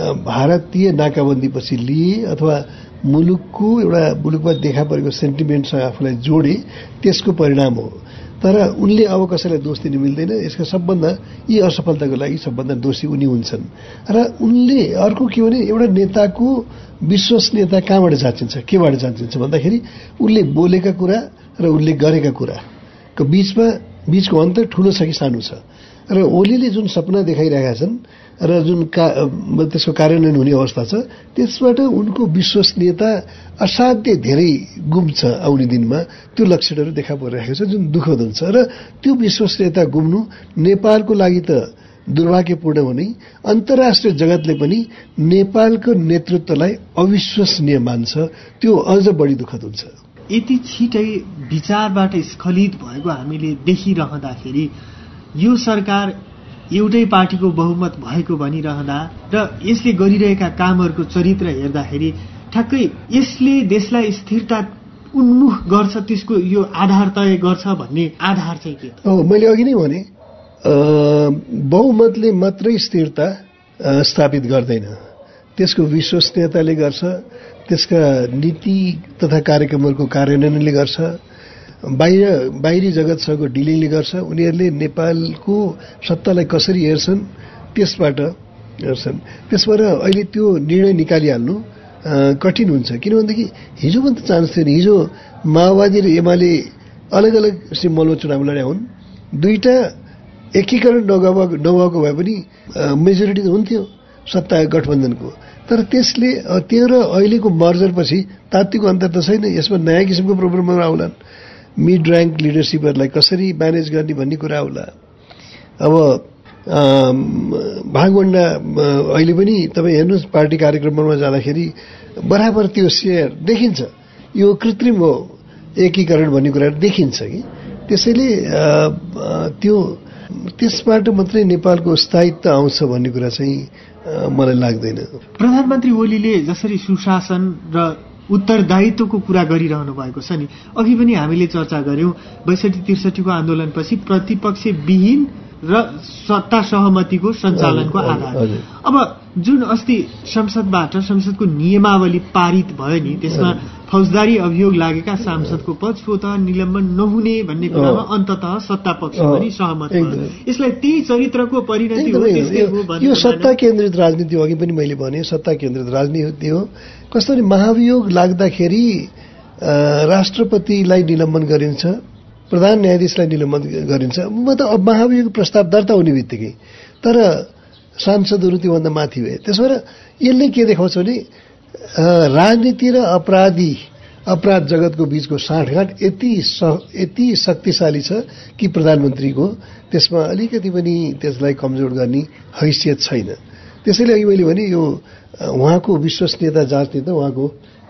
भारतीय नाकाबन्दीपछि लिए अथवा मुलुकको एउटा मुलुकमा देखा परेको सेन्टिमेन्टसँग आफूलाई जोडे, त्यसको परिणाम हो। तर उनले अब कसैलाई दोष दिनु मिल्दैन। यसका सबभन्दा यी असफलताको लागि सबभन्दा दोषी उनी हुन्छन्। र उनले अर्को के भने, एउटा नेताको विश्वसनीयता कहाँबाट जाँचिन्छ, केबाट जाँचिन्छ भन्दाखेरि उनले बोलेका कुरा र उनले गरेका कुराको बीचमा बीचको अन्तर ठूलो छ कि सानो छ। र ओलीले जुन सपना देखाइरहेका छन् र जुन का त्यसको कार्यान्वयन हुने अवस्था छ, त्यसबाट उनको विश्वसनीयता असाध्य धेरै गुम्छ आउने दिनमा। त्यो लक्षणहरू देखा परिरहेको छ जुन दुःखद हुन्छ। र त्यो विश्वसनीयता गुम्नु नेपालको लागि त दुर्भाग्यपूर्ण हुने, अन्तर्राष्ट्रिय जगतले पनि नेपालको नेतृत्वलाई अविश्वसनीय मान्छ, त्यो अझ बढी दुःखद हुन्छ। यति छिटै विचारबाट स्खलित भएको हामीले देखिरहँदाखेरि यो सरकार एउटै पार्टीको बहुमत भएको भनिरहँदा र यसले गरिरहेका कामहरूको चरित्र हेर्दाखेरि ठ्याक्कै यसले देशलाई स्थिरता उन्मुख गर्छ, त्यसको यो आधार तय गर्छ भन्ने आधार चाहिँ के? मैले अघि नै भने बहुमतले मात्रै स्थिरता स्थापित गर्दैन, त्यसको विश्वसनीयताले गर्छ, त्यसका नीति तथा कार्यक्रमहरूको कार्यान्वयनले गर्छ, बाहिर बाहिरी जगतसँगको डिलिङले गर्छ। उनीहरूले नेपालको सत्तालाई कसरी हेर्छन् त्यसबाट हेर्छन्। त्यसबाट अहिले त्यो निर्णय निकालिहाल्नु कठिन हुन्छ, किनभनेदेखि हिजो पनि त चान्स थियो नि। हिजो माओवादी र एमाले अलग अलग सिम्बलमा चुनाव लड्या हुन्, दुईटा एकीकरण नगएको नभएको भए पनि मेजोरिटी त हुन्थ्यो सत्ता गठबन्धनको। तर त्यसले त्यो र अहिलेको मर्जरपछि तात्विक अन्तर त छैन। यसमा नयाँ किसिमको प्रोग्रामहरू आउलान्, मिड ऱ्याङ्क लिडरसिपहरूलाई कसरी म्यानेज गर्ने भन्ने कुरा आउला। अब भागवण्डा अहिले पनि तपाईँ हेर्नुहोस्, पार्टी कार्यक्रममा जाँदाखेरि बराबर त्यो सेयर देखिन्छ। यो कृत्रिम हो एकीकरण भन्ने कुराहरू देखिन्छ कि। त्यसैले त्यो त्यसबाट मात्रै नेपालको स्थायित्व आउँछ भन्ने कुरा चाहिँ मलाई लाग्दैन। प्रधानमन्त्री ओलीले जसरी सुशासन र उत्तरदायित्वको कुरा गरिरहनु भएको छ नि, अघि पनि हामीले चर्चा गर्यौं बैसठी त्रिसठीको आन्दोलनपछि प्रतिपक्ष विहीन र सत्ता सहमतिको सञ्चालनको आधार। अब जुन अस्ति संसदबाट संसदको नियमावली पारित भयो नि, त्यसमा फौजदारी अभियोग लागेका सांसदको पद स्वतः निलम्बन नहुने भन्ने कुरामा अन्ततः सत्ता पक्ष पनि सहमत भयो। यसलाई त्यही चरित्रको परिणति हो, त्यस्तै हो भन्ने। यो सत्ता केन्द्रित राजनीति हो, अघि पनि मैले भने सत्ता केन्द्रित राजनीति हो। कस्तो भने महाभियोग लाग्दाखेरि राष्ट्रपतिलाई निलम्बन गरिन्छ, प्रधान न्यायाधीशलाई निलम्बन गरिन्छ। म त अब महाभियोग प्रस्ताव दर्ता हुने बित्तिकै तर सांसदहरू त्योभन्दा माथि भए। त्यसो भएर यसले के देखाउँछ भने राजनीति र अपराधी अपराध जगतको बीचको साँठगाँठ यति यति शक्तिशाली छ कि प्रधानमन्त्रीको त्यसमा अलिकति पनि त्यसलाई कमजोर गर्ने हैसियत छैन। त्यसैले अघि मैले भने यो उहाँको विश्वसनीयता जाँच्ने त उहाँको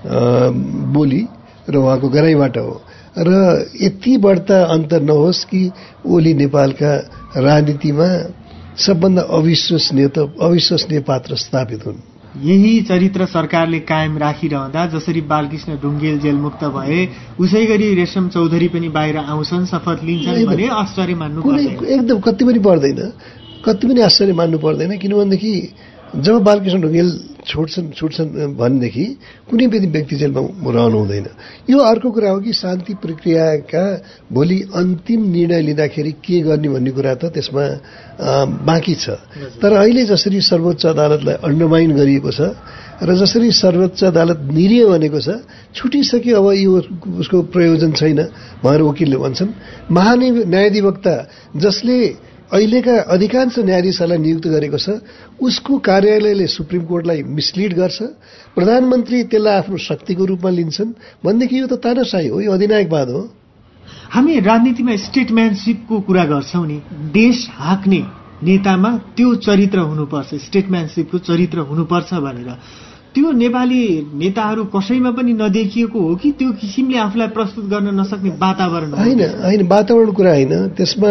बोली र उहाँको गराइबाट हो, र यति बढ्ता अन्तर नहोस् कि ओली नेपालका राजनीतिमा सबभन्दा अविश्वसनीय अविश्वसनीय पात्र स्थापित हुन्। यही चरित्र सरकारले कायम राखिरहँदा जसरी बालकृष्ण ढुङ्गेल जेलमुक्त भए उसै गरी रेशम चौधरी पनि बाहिर आउँछन्, शपथ लिन्छन् भने आश्चर्य मान्नु पर्दैन। एकदम कति पनि पर्दैन, कति पनि आश्चर्य मान्नु पर्दैन। किनभनेदेखि जब बालकृष्ण ढुङ्गेल छुट्छन् छुट्छन् भनेदेखि कुनै पनि व्यक्ति जेलमा रहनु हुँदैन। यो अर्को कुरा हो कि शान्ति प्रक्रियाका भोलि अन्तिम निर्णय लिँदाखेरि के गर्ने भन्ने कुरा त त्यसमा बाँकी छ। तर अहिले जसरी सर्वोच्च अदालतलाई अन्डरमाइन गरिएको छ र जसरी सर्वोच्च अदालत निरीह भनेको छ, छुटिसक्यो, अब यो उसको प्रयोजन छैन भनेर वकिलले भन्छन्। महान्यायाधिवक्ता जसले अहिलेका अधिकांश न्यायाधीशहरूलाई नियुक्त गरेको छ उसको कार्यालयले सुप्रिम कोर्टलाई मिसलिड गर्छ, प्रधानमन्त्री त्यसलाई आफ्नो शक्तिको रूपमा लिन्छन् भनेदेखि यो त तानाशाही हो, यो अधिनायकवाद हो। हामी राजनीतिमा स्टेटम्यानसिपको कुरा गर्छौं नि, देश हाँक्ने नेतामा त्यो चरित्र हुनुपर्छ, स्टेटम्यानसिपको चरित्र हुनुपर्छ भनेर। त्यो नेपाली नेताहरू कसैमा पनि नदेखिएको हो कि त्यो किसिमले आफूलाई प्रस्तुत गर्न नसक्ने वातावरण हो? होइन होइन, वातावरण कुरा होइन, त्यसमा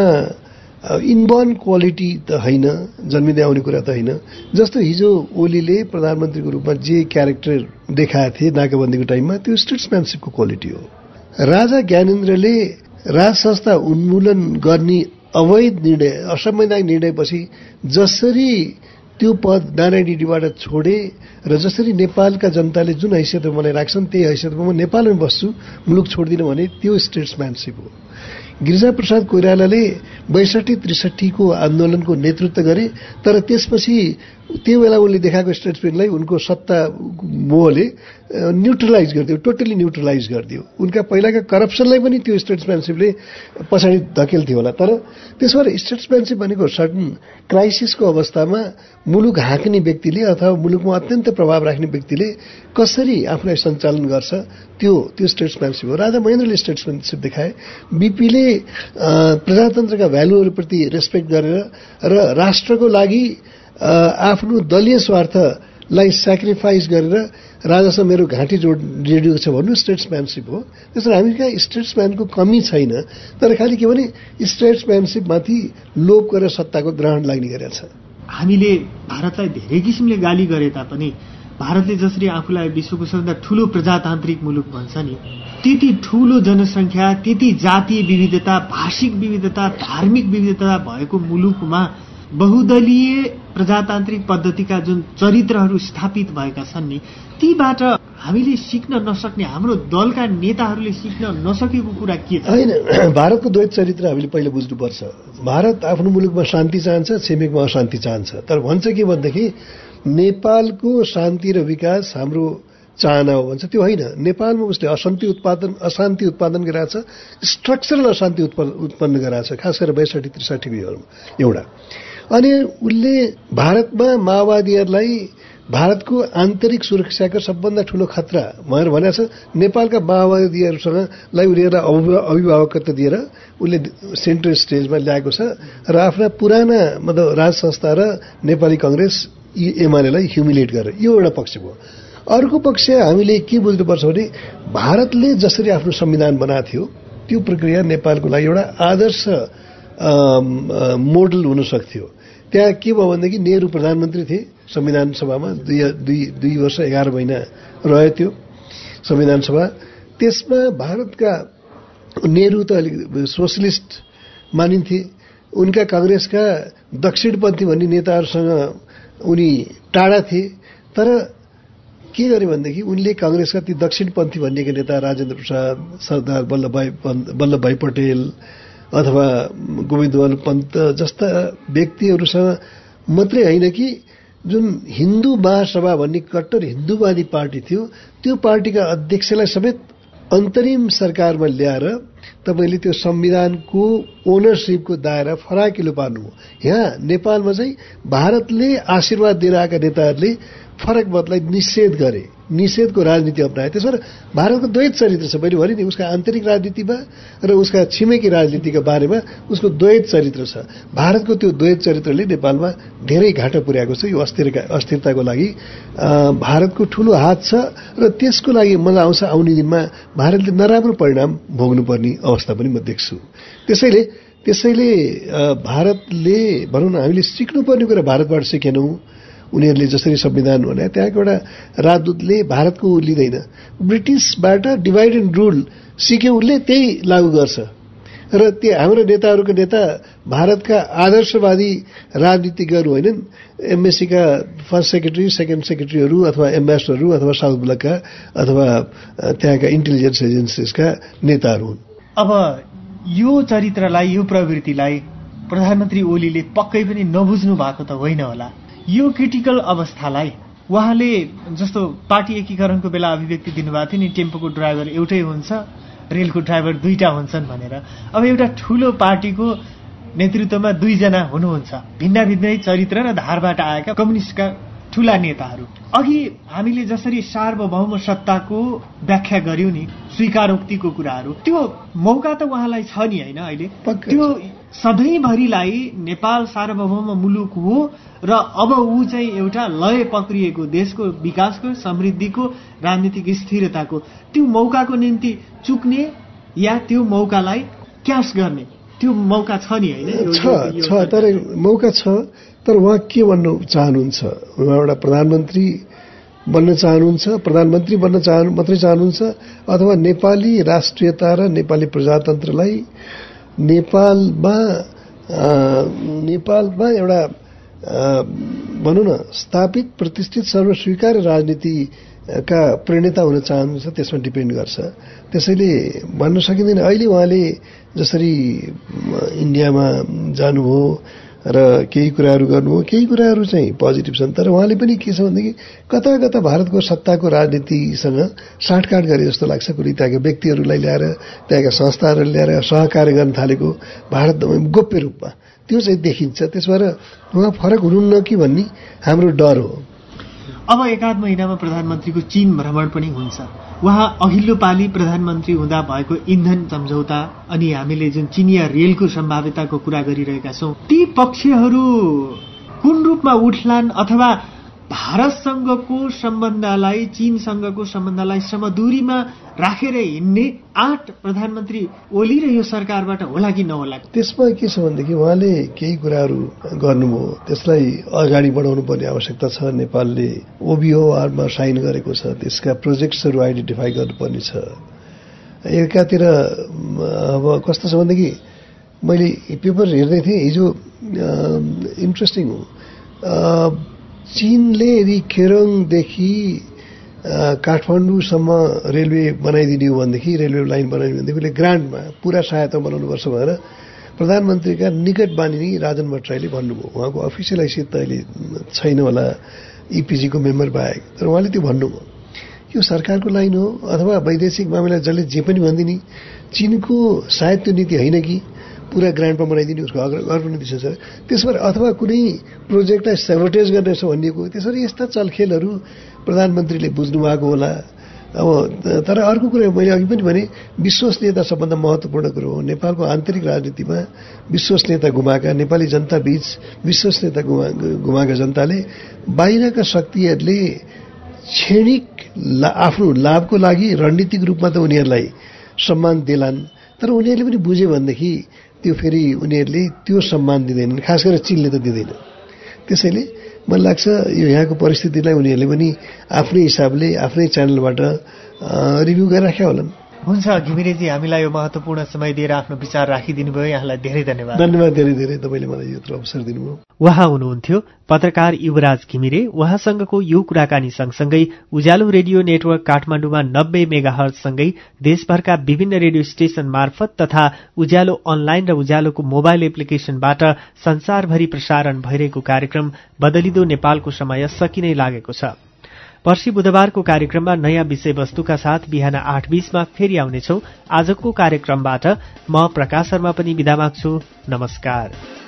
इनबर्न क्वालिटी त होइन, जन्मिँदै आउने कुरा त होइन। जस्तो हिजो ओलीले प्रधानमन्त्रीको रूपमा जे क्यारेक्टर देखाए थिए नाकाबन्दीको टाइममा, त्यो स्टेट्सम्यानसिपको क्वालिटी हो। राजा ज्ञानेन्द्रले राज संस्था उन्मूलन गर्ने अवैध निर्णय, असंवैधानिक निर्णयपछि जसरी त्यो पद नारायणबाट छोडे र जसरी नेपालका जनताले जुन हैसियतमा मलाई राख्छन् त्यही हैसियतमा म नेपालमा बस्छु, मुलुक छोड्दिनँ भने त्यो स्टेट्सम्यानसिप हो। गिरिजाप्रसाद कोइरालाले बैसठी त्रिसठीको आन्दोलनको नेतृत्व गरे, तर त्यसपछि त्यो बेला उनले देखाएको स्टेट्समेन्टलाई उनको सत्ता मोहले न्युट्रलाइज गरिदियो, टोटली न्युट्रलाइज गरिदियो। उनका पहिलाका करप्सनलाई पनि त्यो स्टेट्सम्यानसिपले पछाडि धकेल्थ्यो होला। तर त्यसो भएर स्टेट्सम्यानसिप भनेको सर्टन क्राइसिसको अवस्थामा मुलुक हाँक्ने व्यक्तिले अथवा मुलुकमा अत्यन्त प्रभाव राख्ने व्यक्तिले कसरी आफूलाई सञ्चालन गर्छ, त्यो त्यो स्टेट्सम्यानसिप हो। राजा महेन्द्रले स्टेट्सम्यानसिप देखाए। बीपीले प्रजातन्त्रका भ्यालुहरूप्रति रेस्पेक्ट गरेर र राष्ट्रको लागि आफ्नो दलीय स्वार्थ लाई सेक्रिफाइस गरेर राजासँग मेरो घाँटी जोड जोडिएको छ भन्नु स्टेट्सम्यानसिप हो। त्यसरी हामी कहाँ स्टेट्सम्यानको कमी छैन, तर खालि के भने स्टेट्सम्यानसिपमाथि लोभ गरेर सत्ताको ग्रहण लाग्ने गरेको छ। हामीले भारतलाई धेरै किसिमले गाली गरे तापनि भारतले जसरी आफूलाई विश्वको सबैभन्दा ठूलो प्रजातान्त्रिक मुलुक भन्छ नि, त्यति ठूलो जनसङ्ख्या, त्यति जातीय विविधता, भाषिक विविधता, धार्मिक विविधता भएको मुलुकमा बहुदलीय प्रजातान्त्रिक पद्धतिका जुन चरित्रहरू स्थापित भएका छन् नि, तीबाट हामीले सिक्न नसक्ने, हाम्रो दलका नेताहरूले सिक्न नसकेको कुरा के छ? होइन, भारतको द्वैत चरित्र हामीले पहिले बुझ्नुपर्छ। भारत आफ्नो मुलुकमा शान्ति चाहन्छ, छिमेकमा अशान्ति चाहन्छ। तर भन्छ के भनेदेखि नेपालको शान्ति र विकास हाम्रो चाहना हो भन्छ। त्यो होइन, नेपालमा उसले अशान्ति उत्पादन अशान्ति उत्पादन गराएको छ, स्ट्रक्चरल अशान्ति उत्पन्न गराएको छ, खास गरेर बैसठी त्रिसठीमा एउटा। अनि उसले भारतमा माओवादीहरूलाई भारतको आन्तरिक सुरक्षाको सबभन्दा ठूलो खतरा भनेर भनेको छ। नेपालका माओवादीहरूसँग लाई उनीहरूलाई अभिभावकत्व दिएर उसले सेन्ट्रल स्टेजमा ल्याएको छ र आफ्ना पुराना मतलब राज संस्था र नेपाली कांग्रेस एमालेलाई ह्युमिलेट गरेर। यो एउटा पक्ष भयो। अर्को पक्ष हामीले के बुझ्नुपर्छ भने भारतले जसरी आफ्नो संविधान बनाएको थियो त्यो प्रक्रिया नेपालको लागि एउटा आदर्श मोडल हुन सक्थ्यो। त्यहाँ के भयो भनेदेखि नेहरू प्रधानमन्त्री थिए, संविधान सभामा दुई दुई दुई वर्ष एघार महिना रह्यो त्यो संविधान सभा। त्यसमा भारतका नेहरू त अलिक सोशलिस्ट मानिन्थे, उनका कांग्रेसका दक्षिणपन्थी भन्ने नेताहरूसँग उनी टाढा थिए। तर के गरे भनेदेखि उनले कांग्रेसका ती दक्षिणपन्थी भनिएका नेता राजेन्द्र प्रसाद, सरदार वल्लभभाइ वल्लभभाइ पटेल अथवा गोविन्द बल्लभ पन्त जस्ता व्यक्तिहरूसँग मात्रै होइन कि जुन हिन्दू महासभा भन्ने कट्टर हिन्दूवादी पार्टी थियो, त्यो पार्टीका अध्यक्षलाई समेत अन्तरिम सरकारमा ल्याएर तपाईले त्यो संविधानको ओनरशिपको दायरा फराकिलो पार्नु हो। यहाँ नेपालमा चाहिँ भारतले आशीर्वाद दिन आएका नेताहरूले फरक मतलाई निषेध गरे, निषेधको राजनीति अपनाए। त्यसबाट भारतको द्वैत चरित्र छ। मैले भने नि उसका आन्तरिक राजनीतिमा र उसका छिमेकी राजनीतिका बारेमा उसको द्वैत चरित्र छ। भारतको त्यो द्वैत चरित्रले नेपालमा धेरै घाटा पुर्याएको छ। यो अस्थिरता अस्थिरताको लागि भारतको ठूलो हात छ र त्यसको लागि मलाई आउँछ आउने दिनमा भारतले नराम्रो परिणाम भोग्नुपर्ने अवस्था पनि म देख्छु। त्यसैले त्यसैले भारतले भनौँ न हामीले सिक्नुपर्ने कुरा भारतबाट सिकेनौं। उनीहरूले जसरी संविधान बनाए त्यहाँको एउटा राजदूतले भारतको लिँदैन, ब्रिटिसबाट डिभाइड एन्ड रुल सिक्यो, उसले त्यही लागू गर्छ। र त्यो हाम्रो नेताहरूको नेता भारतका आदर्शवादी राजनीतिज्ञहरू होइनन्, एमएससीका फर्स्ट सेक्रेटरी, सेकेन्ड सेक्रेटरीहरू अथवा एम्बेसडरहरू अथवा साउथ ब्लकका अथवा त्यहाँका इन्टेलिजेन्स एजेन्सिजका नेताहरू हुन्। अब यो चरित्रलाई, यो प्रवृत्तिलाई प्रधानमन्त्री ओलीले पक्कै पनि नबुझ्नु भएको त होइन होला। यो क्रिटिकल अवस्थालाई उहाँले जस्तो पार्टी एकीकरणको बेला अभिव्यक्ति दिनुभएको थियो नि, टेम्पोको ड्राइभर एउटै हुन्छ, रेलको ड्राइभर दुईटा हुन्छन् भनेर। अब एउटा ठूलो पार्टीको नेतृत्वमा दुईजना हुनुहुन्छ, भिन्न भिन्नै चरित्र र धारबाट आएका कम्युनिस्टका ठूला नेताहरू। अघि हामीले जसरी सार्वभौम सत्ताको व्याख्या गर्यौं नि, स्वीकारोक्तिको कुराहरू, त्यो मौका त उहाँलाई छ नि होइन अहिले? त्यो सधैँभरिलाई नेपाल सार्वभौम मुलुक हो र अब ऊ चाहिँ एउटा लय पक्रिएको देशको विकासको, समृद्धिको, राजनीतिक स्थिरताको त्यो मौकाको निम्ति चुक्ने या त्यो मौकालाई क्यास गर्ने त्यो मौका छ नि होइन? छ छ तर मौका छ। तर उहाँ के भन्नु चाहनुहुन्छ? उहाँ एउटा प्रधानमन्त्री बन्न चाहनुहुन्छ, प्रधानमन्त्री बन्न चाहनु मात्रै चाहनुहुन्छ अथवा नेपाली राष्ट्रियता र नेपाली प्रजातन्त्रलाई नेपालमा नेपालमा एउटा भनौँ न स्थापित प्रतिष्ठित सर्वस्वीकार्य राजनीतिका प्रणेता हुन चाहनुहुन्छ, त्यसमा डिपेन्ड गर्छ। त्यसैले भन्न सकिँदैन। अहिले उहाँले जसरी इन्डियामा जानुभयो र केही कुराहरू गर्नुभयो, केही कुराहरू चाहिँ पोजिटिभ छन्, तर उहाँले पनि के छ भनेदेखि कता कता भारतको सत्ताको राजनीतिसँग साँठगाँठ गरे जस्तो लाग्छ। कुनै त्यहाँका व्यक्तिहरूलाई ल्याएर, त्यहाँका संस्थाहरूलाई ल्याएर सहकार्य गर्न थालेको भारत गोप्य रूपमा त्यो चाहिँ देखिन्छ। त्यसबाट उहाँ फरक हुनुहुन्न कि भन्ने हाम्रो डर हो। अब एकाध महिनामा प्रधानमन्त्रीको चीन भ्रमण पनि हुन्छ। उहाँ अघिल्लो पाली प्रधानमन्त्री हुँदा भएको इन्धन सम्झौता अनि हामीले जुन चिनिया रेलको सम्भाव्यताको कुरा गरिरहेका छौं, ती पक्षहरू कुन रूपमा उठ्लान् अथवा भारतसँगको सम्बन्धलाई चीनसँगको सम्बन्धलाई समदूरीमा राखेर हिँड्ने आँट प्रधानमन्त्री ओली र यो सरकारबाट होला कि नहोला? त्यसमा के छ भनेदेखि उहाँले केही कुराहरू गर्नुभयो, त्यसलाई अगाडि बढाउनु पर्ने आवश्यकता छ। नेपालले ओबिओआरमा साइन गरेको छ, त्यसका प्रोजेक्ट्सहरू आइडेन्टिफाई गर्नुपर्ने छ। एकातिर अब कस्तो छ भनेदेखि मैले पेपर हेर्दै थिएँ हिजो, इन्ट्रेस्टिङ हो, चीनले यदि केरङदेखि काठमाडौँसम्म रेलवे बनाइदिने हो भनेदेखि, रेलवे लाइन बनाइदिने भनेदेखि उसले ग्रान्टमा पुरा सहायता बनाउनुपर्छ भनेर प्रधानमन्त्रीका निकट बानिनी राजन भट्टराईले भन्नुभयो। उहाँको अफिसियल हैसियत त अहिले छैन होला इपिजीको मेम्बर बाहेक, तर उहाँले त्यो भन्नुभयो। यो सरकारको लाइन हो अथवा वैदेशिक मामिला जसले जे पनि भनिदिने, चीनको सायद त्यो नीति होइन कि पुरा ग्रान्टमा बनाइदिने, उसको अर्को नीति छ। त्यसो भएर अथवा कुनै प्रोजेक्टलाई सेबोटेज गर्नेछ भनिएको, त्यसरी यस्ता चलखेलहरू प्रधानमन्त्रीले बुझ्नु भएको होला। अब तर अर्को कुरा मैले अघि पनि भने, विश्वसनीयता सबभन्दा महत्त्वपूर्ण कुरो हो। नेपालको आन्तरिक राजनीतिमा विश्वसनीयता गुमाएका, नेपाली जनता बीच विश्वसनीयता गुमा गुमाएका जनताले बाहिरका शक्तिहरूले क्षणिक आफ्नो लाभको लागि रणनीतिक रूपमा त उनीहरूलाई सम्मान दिलान्, तर उनीहरूले पनि बुझ्यो भनेदेखि त्यो फेरि उनीहरूले त्यो सम्मान दिँदैनन्, खास गरेर चीनले त दिँदैन। त्यसैले मलाई लाग्छ यो यहाँको परिस्थितिलाई उनीहरूले पनि आफ्नै हिसाबले आफ्नै च्यानलबाट रिभ्यू गरिराखेका होलान्। हुन्छ घिमिरेजी, हामीलाई यो महत्त्वपूर्ण समय दिएर आफ्नो विचार राखिदिनु भयो, यहाँलाई धेरै धन्यवाद। धन्यवाद, धेरै धेरै तपाईँले मलाई यत्रो अवसर दिनुभयो। उहाँ हुनुहुन्थ्यो पत्रकार युवराज घिमिरे। उहाँसँगको यो कुराकानी सँगसँगै उज्यालो रेडियो नेटवर्क काठमाडौँमा नब्बे मेगाहर्जसँगै देशभरका विभिन्न रेडियो स्टेशन मार्फत तथा उज्यालो अनलाइन र उज्यालोको मोबाइल एप्लिकेशनबाट संसारभरि प्रसारण भइरहेको कार्यक्रम बदलिदो नेपालको समय सकिनै लागेको छ। पर्सि बुधबारको कार्यक्रममा नयाँ विषयवस्तुका साथ बिहान आठ बीसमा फेरि आउनेछौ। आजको कार्यक्रमबाट म प्रकाश शर्मा पनि बिदा माग्छु। नमस्कार।